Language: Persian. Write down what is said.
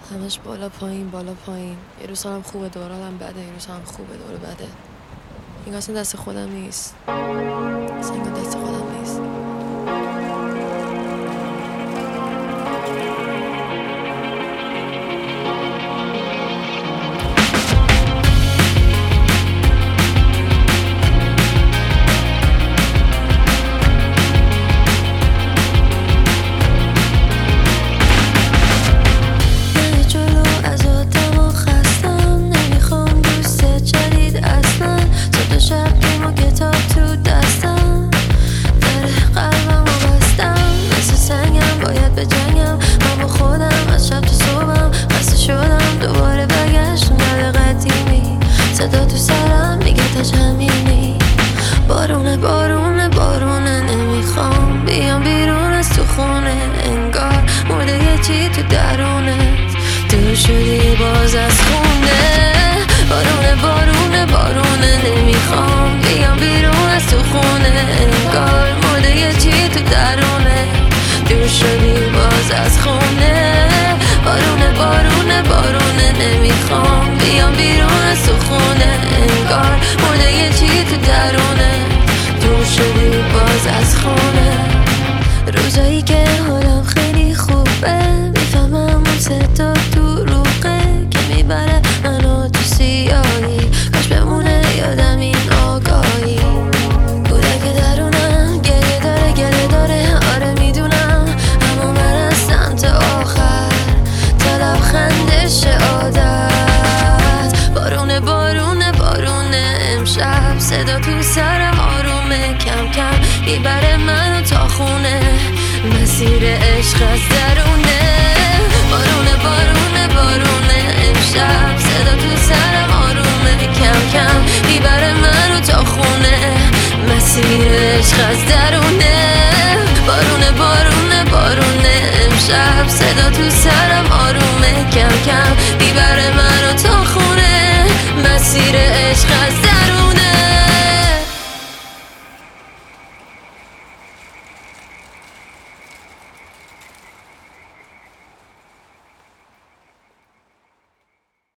همش بالا پایین بالا پایین. یه روز هم خوبه دورالم بده، یه روز هم خوبه دور بده. این اصلا دست خودم نیست، اصلا این دست خودم نیست. صدا تو سرم میگه تا همینی. بارونه بارونه بارونه، نمیخوام بیام بیرون از تو خونه. انگار مرده یه چی تو درونت، دور شدی باز از خونه. بارونه بارونه بارونه، نمیخوام بیام بیرون از تو خونه. انگار مرده یه چی تو درونت، دور شدی باز از خونه. بارونه بارونه بارونه، نمیخوام بیام بیرون از تو خونه. انگار مرده یه چی تو درونه، دور شدی باز از خونه. روزایی که حالم خیلی خوبه، میفهمم اون صدا دروغه که میبره منو تو سیاهی. کاش بمونه یادم این آگاهی. کودک درونم گریه داره گله داره، آره میدونم، اما من از سمت آخر تا لبخندش عادت. بارونه بارونه بارونه، امشب صدا تو سرم آرومه. کم کم میبره منو تا خونه، مسیر عشق از درونه. بارونه بارونه بارونه، امشب صدا تو سرم آرومه. کم کم میبره منو تا خونه، مسیر عشق از درونه. بارونه بارونه بارونه، امشب صدا تو سرم آرومه. کم کم میبره منو تا خونه، مسیر عشق از درونه.